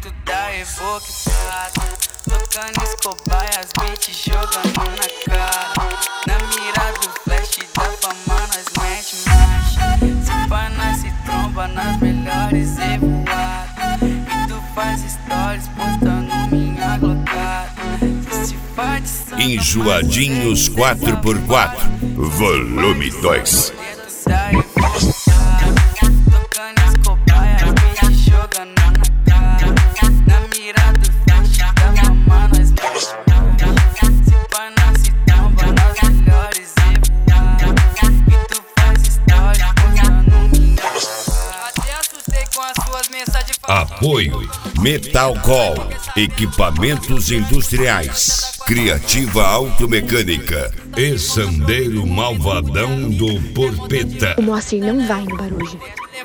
dentro da Evoque, tocando Escobar e as beats jogando na cara. Na mira do flash da fama nós mete marcha. Se pá nós se tromba nas melhores evoadas. E tu faz stories postando minha glocada. Se faz de samba, Enjoadinhos 4x4, volume 2. tocando Escobar e as beats jogando na cara. Na mira do flash da fama nós mete marcha. Se pá nós se tromba nas melhores evoadas. E tu faz stories postando minha glocada. Até assustei com as suas mensagens. Apoio Metalcall, equipamentos industriais, Criativa Automecânica e Sandeiro Malvadão do Porpeta. O Moacir não vai no Barujo.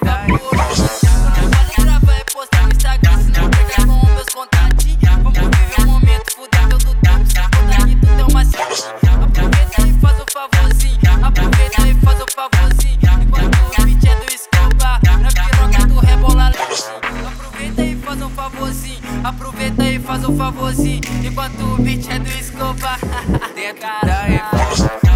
Aproveita e faz o favorzinho, enquanto o beat é do Escobar, na piroca tu rebola. Aproveita e faz um favorzinho, aproveita e faz um favorzinho, enquanto o beat é do Escobar. Dentro da